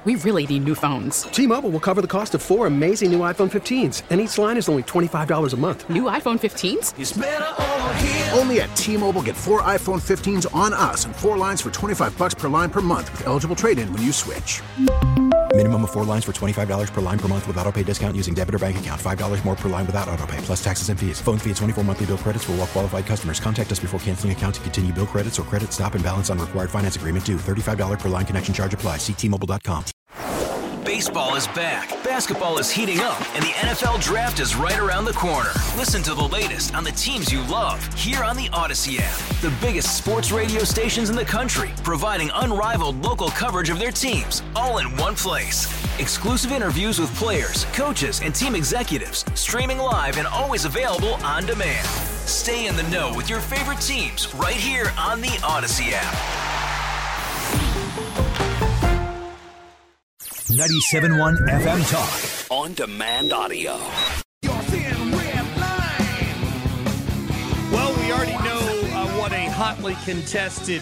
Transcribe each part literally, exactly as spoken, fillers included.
We really need new phones. T-Mobile will cover the cost of four amazing new iPhone fifteens, and each line is only twenty-five dollars a month. New iPhone fifteens? It's better over here. Only at T-Mobile, get four iPhone fifteens on us and four lines for twenty-five dollars per line per month with eligible trade-in when you switch. Minimum of four lines for twenty-five dollars per line per month with autopay discount using debit or bank account. five dollars more per line without autopay, plus taxes and fees. Phone fee at twenty-four monthly bill credits for well-qualified customers. Contact us before canceling account to continue bill credits or credit stop and balance on required finance agreement due. thirty-five dollars per line connection charge applies. See T Mobile dot com. Baseball is back, basketball is heating up, and the N F L Draft is right around the corner. Listen to the latest on the teams you love here on the Odyssey app. The biggest sports radio stations in the country, providing unrivaled local coverage of their teams, all in one place. Exclusive interviews with players, coaches, and team executives, streaming live and always available on demand. Stay in the know with your favorite teams right here on the Odyssey app. ninety-seven point one F M Talk. On demand audio. Well, we already know uh, what a hotly contested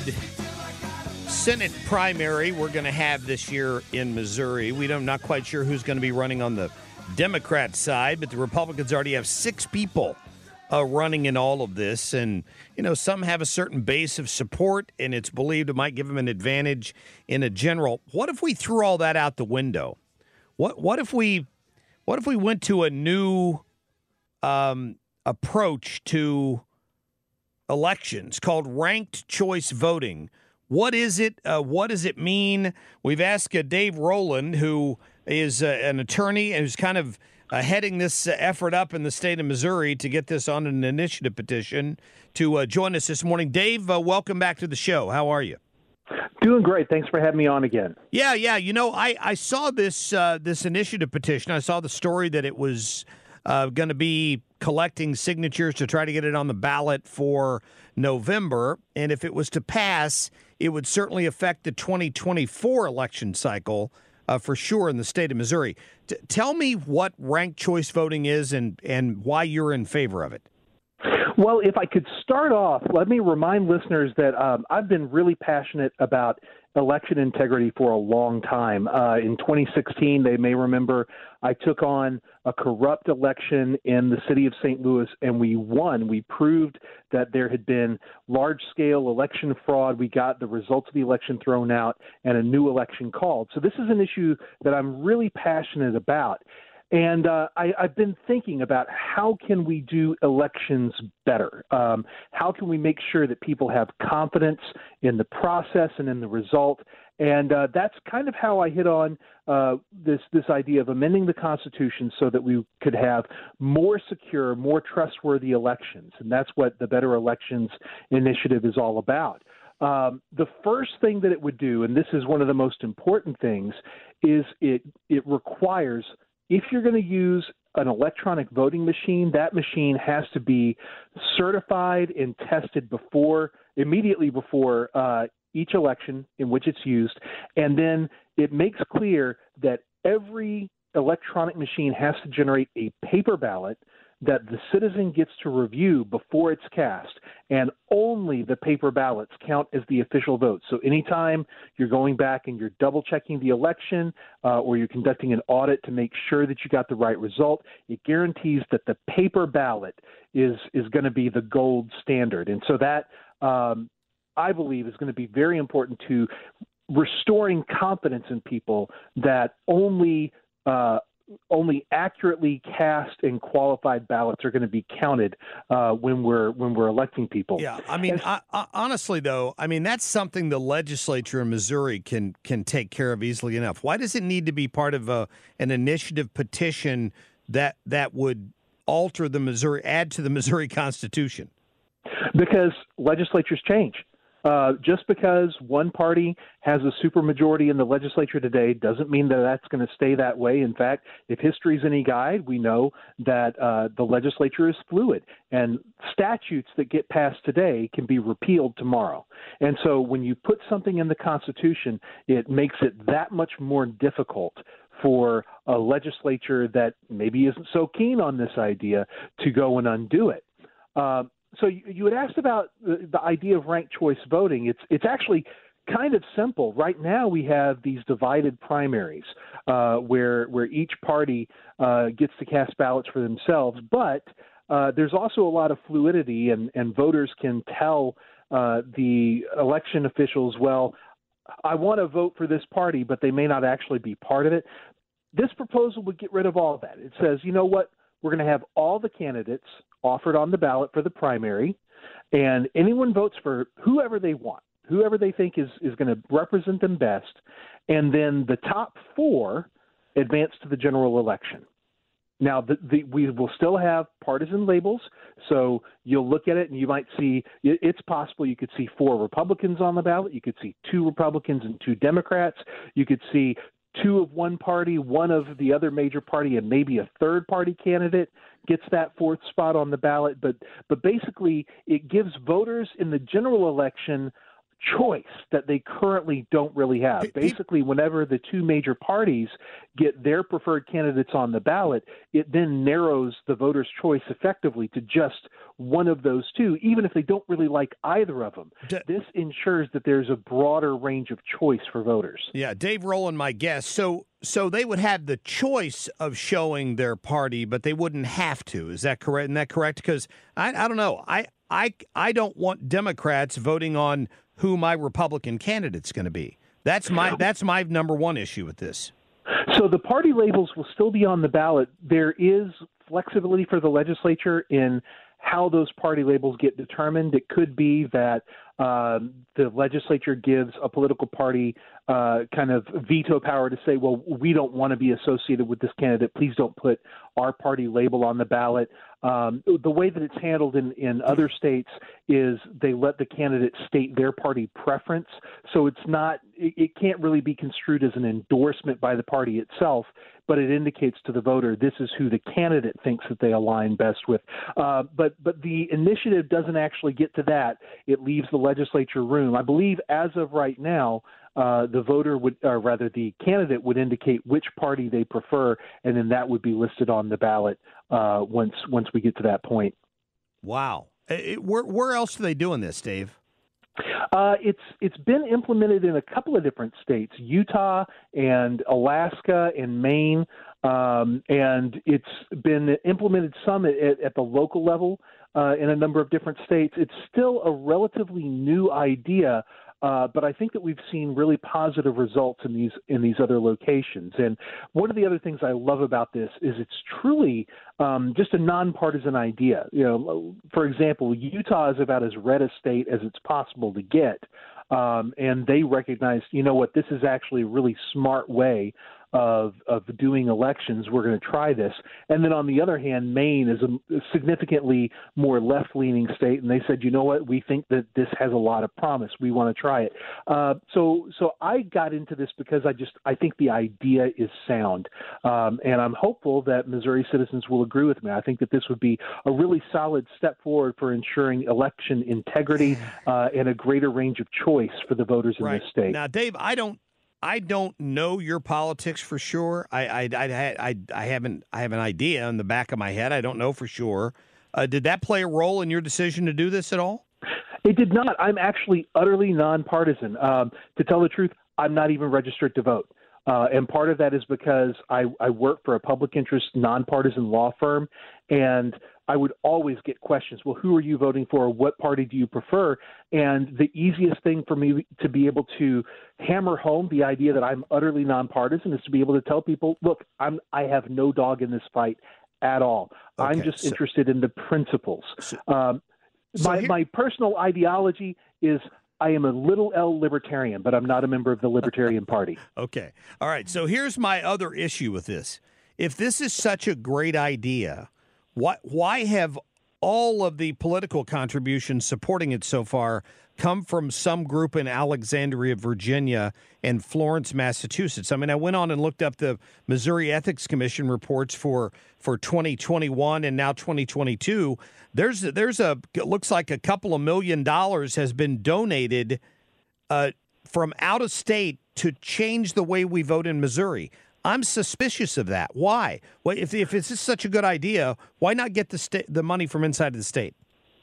Senate primary we're going to have this year in Missouri. We don't not quite sure who's going to be running on the Democrat side, but the Republicans already have six people uh, running in all of this. And, you know, some have a certain base of support, and it's believed it might give them an advantage in a general. What if we threw all that out the window? What what if we what if we went to a new um, approach to elections called ranked choice voting? What is it? Uh, what does it mean? We've asked uh, Dave Rowland, who is uh, an attorney and who's kind of uh, heading this uh, effort up in the state of Missouri to get this on an initiative petition, to uh, join us this morning. Dave, uh, welcome back to the show. How are you? Doing great. Thanks for having me on again. Yeah, yeah. You know, I, I saw this uh, this initiative petition. I saw the story that it was uh, going to be collecting signatures to try to get it on the ballot for November. And if it was to pass, it would certainly affect the twenty twenty-four election cycle uh, for sure in the state of Missouri. T- tell me what ranked choice voting is and, and why you're in favor of it. Well, if I could start off, let me remind listeners that um, I've been really passionate about election integrity for a long time. Uh, in twenty sixteen, they may remember, I took on a corrupt election in the city of Saint Louis, and we won. We proved that there had been large-scale election fraud. We got the results of the election thrown out and a new election called. So this is an issue that I'm really passionate about. And uh, I, I've been thinking about how can we do elections better? Um, how can we make sure that people have confidence in the process and in the result? And uh, that's kind of how I hit on uh, this this idea of amending the Constitution so that we could have more secure, more trustworthy elections. And that's what the Better Elections Initiative is all about. Um, the first thing that it would do, and this is one of the most important things, is it it requires, if you're going to use an electronic voting machine, that machine has to be certified and tested before, immediately before uh, each election in which it's used. And then it makes clear that every electronic machine has to generate a paper ballot that the citizen gets to review before it's cast, and only the paper ballots count as the official vote. So anytime you're going back and you're double-checking the election uh, or you're conducting an audit to make sure that you got the right result, it guarantees that the paper ballot is is going to be the gold standard. And so that, um, I believe, is going to be very important to restoring confidence in people that only uh, only accurately cast and qualified ballots are going to be counted uh, when we're when we're electing people. Yeah, I mean, I, I, honestly, though, I mean, that's something the legislature in Missouri can can take care of easily enough. Why does it need to be part of a, an initiative petition that that would alter the Missouri, add to the Missouri Constitution? Because legislatures change. Uh, just because one party has a supermajority in the legislature today doesn't mean that that's going to stay that way. In fact, if history is any guide, we know that uh, the legislature is fluid, and statutes that get passed today can be repealed tomorrow. And so when you put something in the Constitution, it makes it that much more difficult for a legislature that maybe isn't so keen on this idea to go and undo it. Uh, So you, you had asked about the, the idea of ranked choice voting. It's it's actually kind of simple. Right now we have these divided primaries uh, where where each party uh, gets to cast ballots for themselves, but uh, there's also a lot of fluidity, and, and voters can tell uh, the election officials, well, I want to vote for this party, but they may not actually be part of it. This proposal would get rid of all of that. It says, you know what, we're going to have all the candidates offered on the ballot for the primary, and anyone votes for whoever they want, whoever they think is, is going to represent them best, and then the top four advance to the general election. Now, the, the, we will still have partisan labels, so you'll look at it and you might see it's possible you could see four Republicans on the ballot. You could see two Republicans and two Democrats. You could see two of one party, one of the other major party, and maybe a third party candidate gets that fourth spot on the ballot. But but basically, it gives voters in the general election choice that they currently don't really have. Basically, whenever the two major parties get their preferred candidates on the ballot, it then narrows the voters' choice effectively to just one of those two, even if they don't really like either of them. D- this ensures that there's a broader range of choice for voters. Yeah, Dave Rowland, my guest. So so they would have the choice of showing their party, but they wouldn't have to. Is that correct? Isn't that correct? Because I, I don't know. I, I, I don't want Democrats voting on who my Republican candidate's going to be. That's my that's my number one issue with this. So the party labels will still be on the ballot. There is flexibility for the legislature in how those party labels get determined. It could be that um, the legislature gives a political party uh, kind of veto power to say, well, we don't want to be associated with this candidate. Please don't put our party label on the ballot. Um, the way that it's handled in, in other states is they let the candidate state their party preference. So it's not, it, it can't really be construed as an endorsement by the party itself, but it indicates to the voter this is who the candidate thinks that they align best with. Uh, but but the initiative doesn't actually get to that. It leaves the legislature room. I believe as of right now, uh, the voter would, or rather the candidate would indicate which party they prefer, and then that would be listed on the ballot uh, once once we get to that point. Wow. It, where, where else are they doing this, Dave? Uh, it's it's been implemented in a couple of different states, Utah and Alaska and Maine, um, and it's been implemented some at, at the local level uh, in a number of different states. It's still a relatively new idea, uh, but I think that we've seen really positive results in these in these other locations. And one of the other things I love about this is it's truly um, just a nonpartisan idea. You know, for example, Utah is about as red a state as it's possible to get, um, and they recognize, you know what, this is actually a really smart way of of doing elections. We're going to try this. And then on the other hand, Maine is a significantly more left-leaning state, and they said, you know what, we think that this has a lot of promise. We want to try it. Uh, so so I got into this because I just I think the idea is sound, um, and I'm hopeful that Missouri citizens will agree with me. I think that this would be a really solid step forward for ensuring election integrity uh, and a greater range of choice for the voters in right. this state. Now, Dave, I don't I don't know your politics for sure. I I, I I I haven't I have an idea in the back of my head. I don't know for sure. Uh, did that play a role in your decision to do this at all? It did not. I'm actually utterly nonpartisan. Um, to tell the truth, I'm not even registered to vote. Uh, and part of that is because I, I work for a public interest nonpartisan law firm, and I would always get questions. Well, who are you voting for? What party do you prefer? And the easiest thing for me to be able to hammer home the idea that I'm utterly nonpartisan is to be able to tell people, look, I'm, I have no dog in this fight at all. Okay, I'm just so, interested in the principles. So, um, so my, here- my personal ideology is I am a little L libertarian, but I'm not a member of the Libertarian Party. Okay. All right. So here's my other issue with this. If this is such a great idea, why, why have all of the political contributions supporting it so far come from some group in Alexandria, Virginia, and Florence, Massachusetts? I mean, I went on and looked up the Missouri Ethics Commission reports for, for twenty twenty-one and now twenty twenty-two. There's there's a it looks like a couple of million dollars has been donated uh, from out of state to change the way we vote in Missouri. I'm suspicious of that. Why? Well, if if it's such a good idea, why not get the sta- the money from inside of the state? Oh,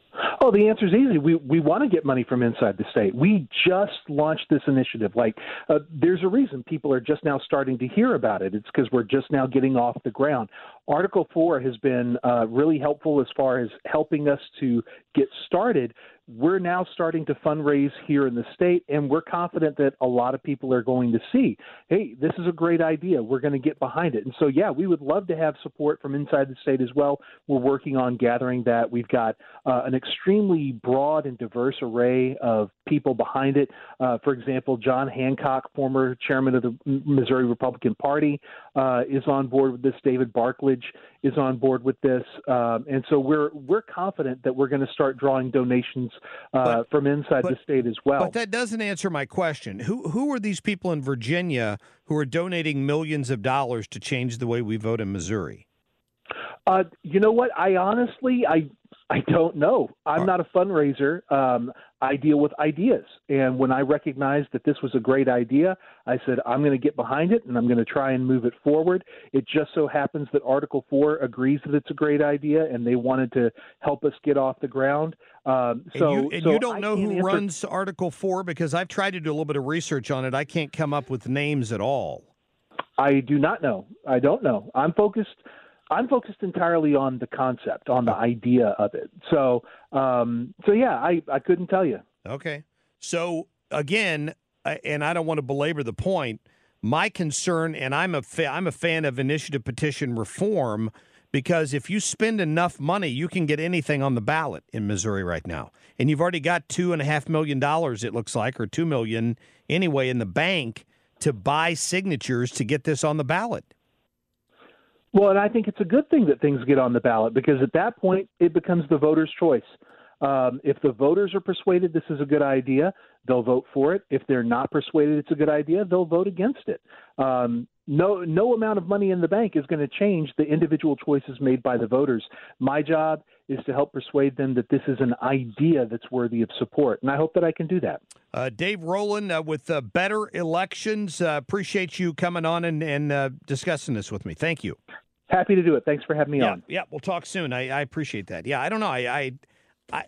Oh, the answer is easy. We we want to get money from inside the state. We just launched this initiative. Like, uh, there's a reason people are just now starting to hear about it. It's because we're just now getting off the ground. Article four has been uh, really helpful as far as helping us to get started. We're now starting to fundraise here in the state, and we're confident that a lot of people are going to see, hey, this is a great idea. We're going to get behind it. And so, yeah, we would love to have support from inside the state as well. We're working on gathering that. We've got uh, an extremely broad and diverse array of people behind it. Uh, for example, John Hancock, former chairman of the Missouri Republican Party, uh, is on board with this. David Barklage is on board with this. Um, and so we're we're confident that we're going to start drawing donations uh, but, from inside but, the state as well. But that doesn't answer my question. Who who are these people in Virginia who are donating millions of dollars to change the way we vote in Missouri? Uh, you know what? I honestly, I I don't know. I'm not a fundraiser. Um, I deal with ideas. And when I recognized that this was a great idea, I said, I'm going to get behind it and I'm going to try and move it forward. It just so happens that Article four agrees that it's a great idea and they wanted to help us get off the ground. Um, so, and you, and so you don't know who answer- runs Article four? Because I've tried to do a little bit of research on it. I can't come up with names at all. I do not know. I don't know. I'm focused I'm focused entirely on the concept, on the idea of it. So, um, so yeah, I, I couldn't tell you. Okay. So, again, and I don't want to belabor the point, my concern, and I'm a, fa- I'm a fan of initiative petition reform, because if you spend enough money, you can get anything on the ballot in Missouri right now. And you've already got two and a half million dollars, it looks like, or two million anyway, in the bank to buy signatures to get this on the ballot. Well, and I think it's a good thing that things get on the ballot, because at that point it becomes the voter's choice. Um, if the voters are persuaded this is a good idea, they'll vote for it. If they're not persuaded it's a good idea, they'll vote against it. Um, no, no amount of money in the bank is going to change the individual choices made by the voters. My job is to help persuade them that this is an idea that's worthy of support, and I hope that I can do that. Uh, Dave Rowland uh, with uh, Better Elections. Uh, appreciate you coming on and, and uh, discussing this with me. Thank you. Happy to do it. Thanks for having me yeah, on. Yeah, we'll talk soon. I, I appreciate that. Yeah, I don't know. I I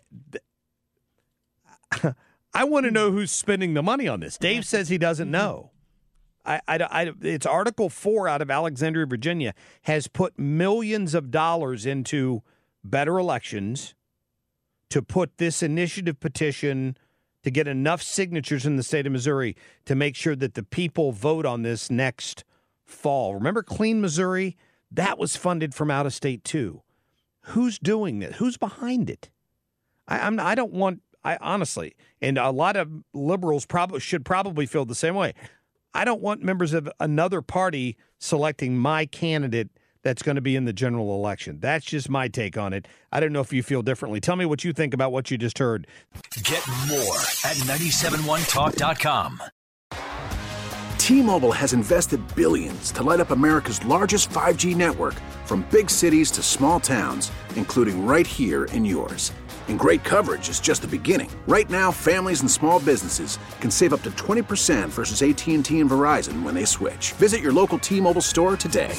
I, I want to know who's spending the money on this. Dave says he doesn't know. I, I, I, it's Article four out of Alexandria, Virginia, has put millions of dollars into Better Elections to put this initiative petition to get enough signatures in the state of Missouri to make sure that the people vote on this next fall. Remember Clean Missouri? That was funded from out of state too. Who's doing this? Who's behind it? I, I'm. I don't want. I honestly, and a lot of liberals probably should probably feel the same way. I don't want members of another party selecting my candidate that's going to be in the general election. That's just my take on it. I don't know if you feel differently. Tell me what you think about what you just heard. Get more at nine seven one talk dot com. T-Mobile has invested billions to light up America's largest five G network, from big cities to small towns, including right here in yours. And great coverage is just the beginning. Right now, families and small businesses can save up to twenty percent versus A T and T and Verizon when they switch. Visit your local T-Mobile store today.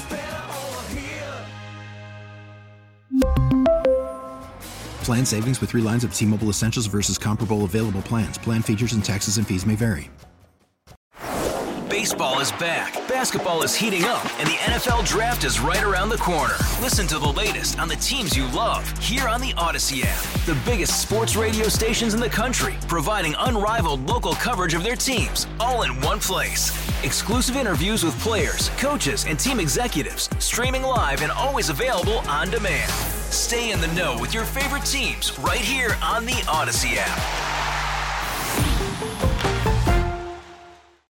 Plan savings with three lines of T-Mobile Essentials versus comparable available plans. Plan features and taxes and fees may vary. Baseball is back, basketball is heating up, and the N F L Draft is right around the corner. Listen to the latest on the teams you love here on the Odyssey app. The biggest sports radio stations in the country, providing unrivaled local coverage of their teams, all in one place. Exclusive interviews with players, coaches, and team executives, streaming live and always available on demand. Stay in the know with your favorite teams right here on the Odyssey app.